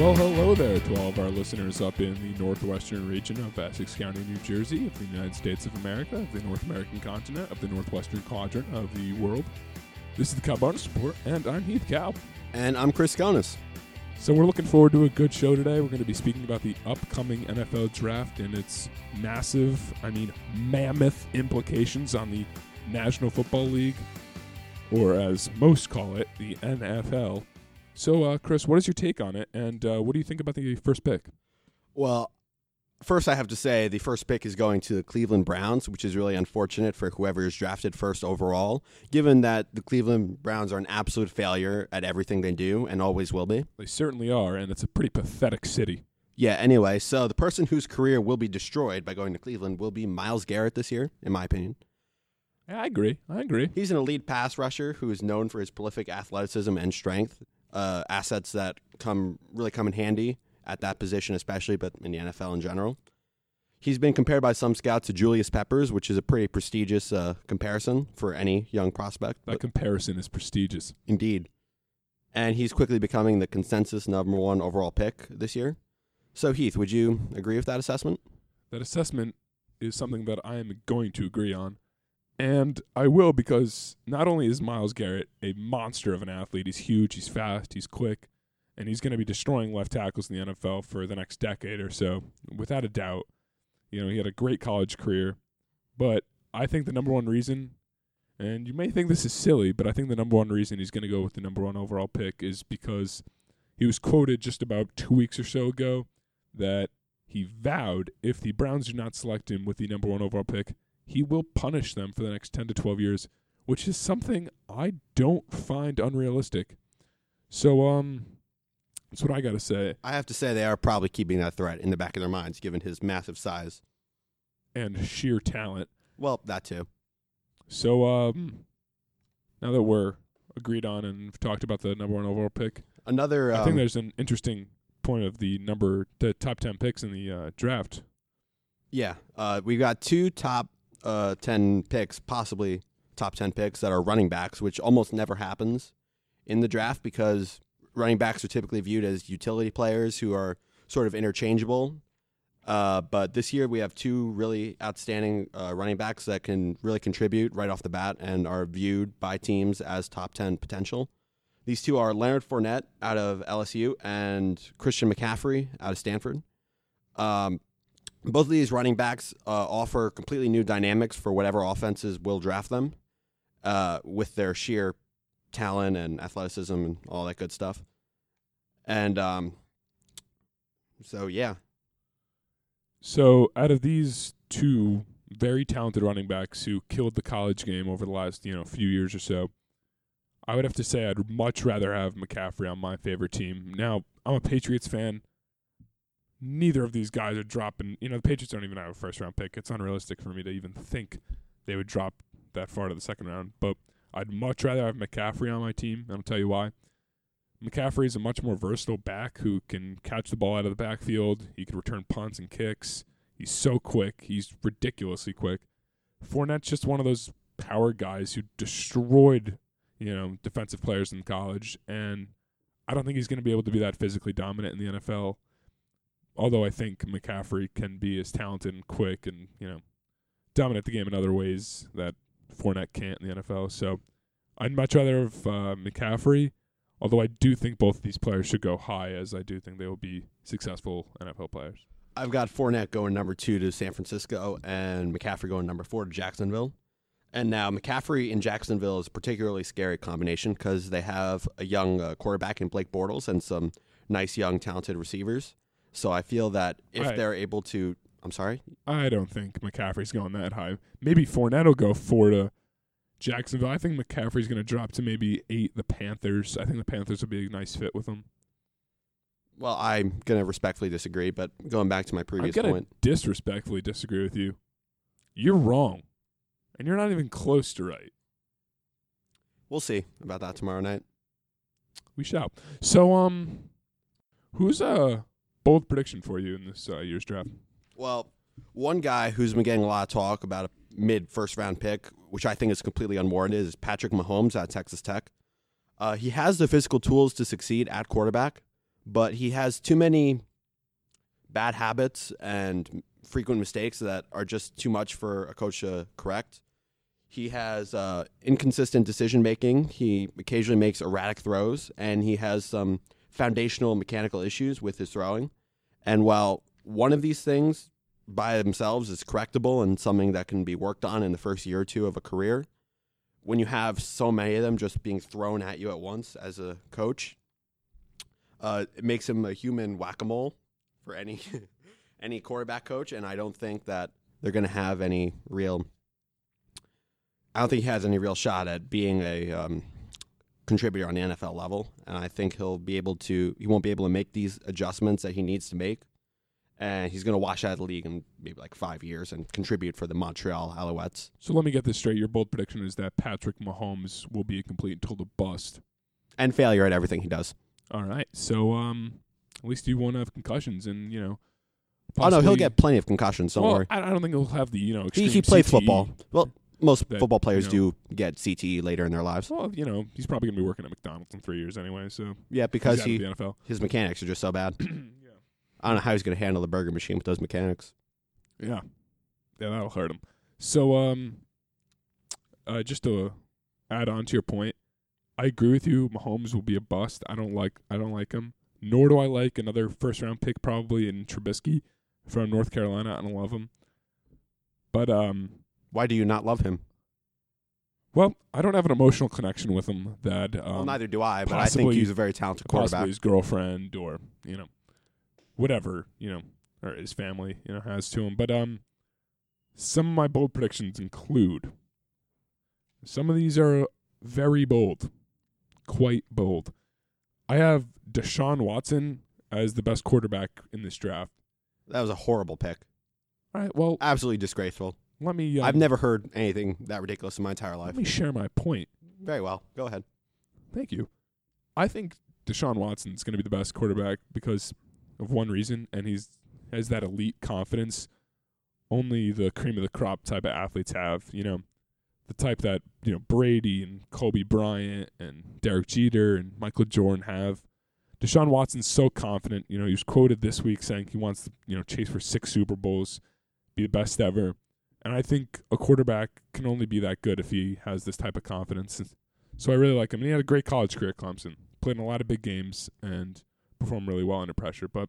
Well, hello there to all of our listeners up in the northwestern region of Essex County, New Jersey, of the United States of America, of the North American continent, of the northwestern quadrant of the world. This is the Cow Bonus Report, and I'm Heath Cow. And I'm Chris Gonis. So we're looking forward to a good show today. We're going to be speaking about the upcoming NFL draft and its mammoth implications on the National Football League, or as most call it, the NFL. So, Chris, what is your take on it, and what do you think about the first pick? Well, first I have to say the first pick is going to the Cleveland Browns, which is really unfortunate for whoever is drafted first overall, given that the Cleveland Browns are an absolute failure at everything they do and always will be. They certainly are, and it's a pretty pathetic city. Yeah, anyway, so the person whose career will be destroyed by going to Cleveland will be Myles Garrett this year, in my opinion. Yeah, I agree. He's an elite pass rusher who is known for his prolific athleticism and strength. Assets that come in handy at that position especially, but in the NFL in general. He's been compared by some scouts to Julius Peppers, which is a pretty prestigious comparison for any young prospect. That comparison is prestigious. Indeed. And he's quickly becoming the consensus number one overall pick this year. So, Heath, would you agree with that assessment? That assessment is something that I am going to agree on. And I will, because not only is Myles Garrett a monster of an athlete, he's huge, he's fast, he's quick, and he's going to be destroying left tackles in the NFL for the next decade or so, without a doubt. You know, he had a great college career, but I think the number one reason, and you may think this is silly, but I think the number one reason he's going to go with the number one overall pick is because he was quoted just about 2 weeks or so ago that he vowed if the Browns do not select him with the number one overall pick, he will punish them for the next 10 to 12 years, which is something I don't find unrealistic. So, that's what I got to say. I have to say they are probably keeping that threat in the back of their minds, given his massive size. And sheer talent. Well, that too. So, now that we're agreed on and we've talked about the number one overall pick, I think there's an interesting point of the top 10 picks in the draft. Yeah, we got two top 10 picks, possibly top 10 picks that are running backs, which almost never happens in the draft because running backs are typically viewed as utility players who are sort of interchangeable. But this year we have two really outstanding running backs that can really contribute right off the bat and are viewed by teams as top 10 potential. These two are Leonard Fournette out of LSU and Christian McCaffrey out of Stanford. Both of these running backs offer completely new dynamics for whatever offenses will draft them with their sheer talent and athleticism and all that good stuff. And so, yeah. So out of these two very talented running backs who killed the college game over the last few years or so, I would have to say I'd much rather have McCaffrey on my favorite team. Now, I'm a Patriots fan. Neither of these guys are dropping. The Patriots don't even have a first-round pick. It's unrealistic for me to even think they would drop that far to the second round. But I'd much rather have McCaffrey on my team, and I'll tell you why. McCaffrey is a much more versatile back who can catch the ball out of the backfield. He can return punts and kicks. He's so quick. He's ridiculously quick. Fournette's just one of those power guys who destroyed, defensive players in college, and I don't think he's going to be able to be that physically dominant in the NFL. Although I think McCaffrey can be as talented and quick and, dominate the game in other ways that Fournette can't in the NFL. So I'd much rather have McCaffrey, although I do think both of these players should go high, as I do think they will be successful NFL players. I've got Fournette going number 2 to San Francisco and McCaffrey going number 4 to Jacksonville. And now McCaffrey and Jacksonville is a particularly scary combination because they have a young quarterback in Blake Bortles and some nice, young, talented receivers. So I feel that if they're able to... I'm sorry? I don't think McCaffrey's going that high. Maybe Fournette will go 4 to Jacksonville. I think McCaffrey's going to drop to maybe 8 the Panthers. I think the Panthers would be a nice fit with him. Well, I'm going to respectfully disagree, but going back to my previous point... I'm going to disrespectfully disagree with you. You're wrong. And you're not even close to right. We'll see about that tomorrow night. We shall. So, who's a bold prediction for you in this year's draft? Well, one guy who's been getting a lot of talk about a mid-first-round pick, which I think is completely unwarranted, is Patrick Mahomes at Texas Tech. He has the physical tools to succeed at quarterback, but he has too many bad habits and frequent mistakes that are just too much for a coach to correct. He has inconsistent decision making. He occasionally makes erratic throws, and he has some foundational mechanical issues with his throwing. And while one of these things by themselves is correctable and something that can be worked on in the first year or two of a career, when you have so many of them just being thrown at you at once as a coach, it makes him a human whack-a-mole for any any quarterback coach. And I don't think that they're going to have any real. I don't think he has any real shot at being a contributor on the NFL level. And I think he won't be able to make these adjustments that he needs to make. And he's going to wash out of the league in maybe like 5 years and contribute for the Montreal Alouettes. So let me get this straight. Your bold prediction is that Patrick Mahomes will be a complete and total bust. And failure at everything he does. All right. So at least he won't have concussions and, Oh, no, he'll get plenty of concussions. Don't worry. I don't think he'll have the, extreme He plays CTE. football. Well, most That, football players do get CTE later in their lives. Well, he's probably going to be working at McDonald's in 3 years anyway. So Yeah, because he's out of the NFL. his mechanics are just so bad. Yeah. I don't know how he's going to handle the burger machine with those mechanics. Yeah, that'll hurt him. So, just to add on to your point, I agree with you. Mahomes will be a bust. I don't like him. Nor do I like another first round pick probably in Trubisky from North Carolina. I don't love him. But Why do you not love him? well, I don't have an emotional connection with him. That Well, neither do I, but I think possibly- he's a very talented quarterback. possibly his girlfriend or whatever or his family has to him. But some of my bold predictions include, some of these are very bold, quite bold. I have Deshaun Watson as the best quarterback in this draft. That was a horrible pick. All right, well, Absolutely disgraceful. let me I've never heard anything that ridiculous in my entire life. let me share my point. Very well. Go ahead. Thank you. I think Deshaun Watson's going to be the best quarterback because of one reason, and has that elite confidence only the cream of the crop type of athletes have. The type that Brady and Kobe Bryant and Derek Jeter and Michael Jordan have. Deshaun Watson's so confident. He was quoted this week saying he wants to chase for 6 Super Bowls, be the best ever. And I think a quarterback can only be that good if he has this type of confidence. So I really like him. And he had a great college career at Clemson. Played in a lot of big games and performed really well under pressure. But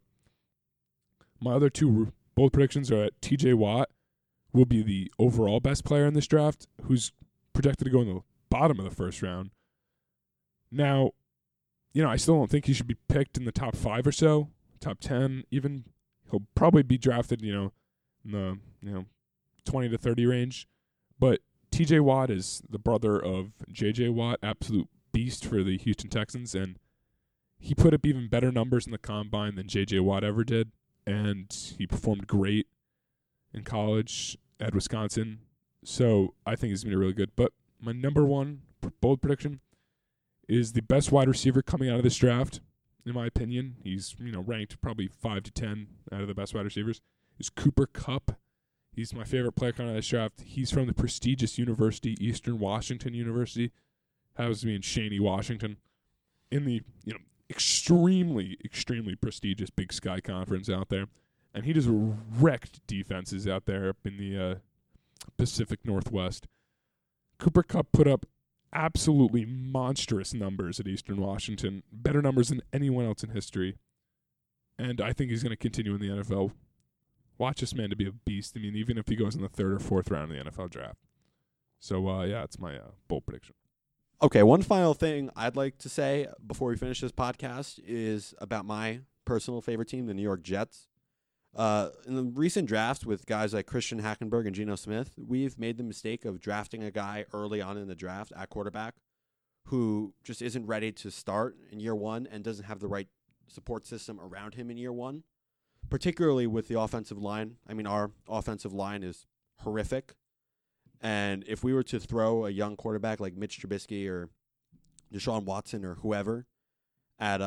my other 2 bold predictions are that TJ Watt will be the overall best player in this draft, who's projected to go in the bottom of the first round. Now, I still don't think he should be picked in the top 5 or so, top 10 even. He'll probably be drafted, in the 20 to 30 range. But TJ Watt is the brother of JJ Watt, absolute beast for the Houston Texans, and he put up even better numbers in the combine than JJ Watt ever did, and he performed great in college at Wisconsin. So I think he's going to be really good. But my number 1 bold prediction is the best wide receiver coming out of this draft, in my opinion. He's ranked probably 5 to 10 out of the best wide receivers. Is Cooper Kupp. He's my favorite player coming out of this draft. He's from the prestigious university, Eastern Washington University. Happens to be in Shawnee, Washington, in the extremely, extremely prestigious Big Sky Conference out there. And he just wrecked defenses out there up in the Pacific Northwest. Cooper Kupp put up absolutely monstrous numbers at Eastern Washington, better numbers than anyone else in history. And I think he's going to continue in the NFL. Watch this man to be a beast. I mean, even if he goes in the 3rd or 4th round of the NFL draft. So, it's my bold prediction. Okay, one final thing I'd like to say before we finish this podcast is about my personal favorite team, the New York Jets. In the recent drafts with guys like Christian Hackenberg and Geno Smith, we've made the mistake of drafting a guy early on in the draft at quarterback who just isn't ready to start in year 1 and doesn't have the right support system around him in year 1, particularly with the offensive line. I mean, our offensive line is horrific. And if we were to throw a young quarterback like Mitch Trubisky or Deshaun Watson or whoever at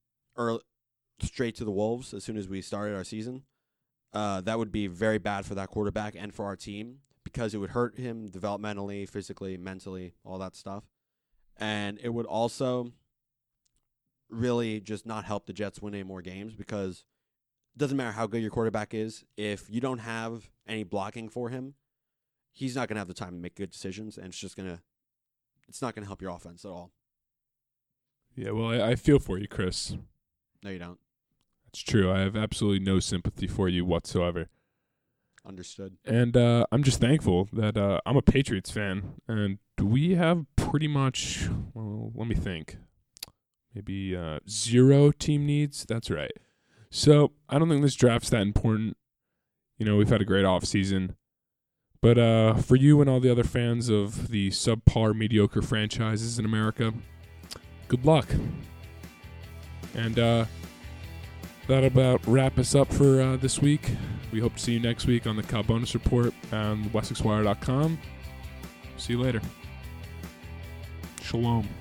straight to the Wolves as soon as we started our season, that would be very bad for that quarterback and for our team because it would hurt him developmentally, physically, mentally, all that stuff. And it would also really just not help the Jets win any more games, because it doesn't matter how good your quarterback is. If you don't have any blocking for him, he's not going to have the time to make good decisions, and it's not going to help your offense at all. Yeah, well, I feel for you, Chris. No, you don't. That's true. I have absolutely no sympathy for you whatsoever. Understood. And I'm just thankful that I'm a Patriots fan, and we have pretty much, well, let me think, maybe 0 team needs. That's right. So I don't think this draft's that important. You know, we've had a great offseason. But for you and all the other fans of the subpar, mediocre franchises in America, good luck. And that'll about wrap us up for this week. We hope to see you next week on the Cal Bonus Report on WessexWire.com. See you later. Shalom.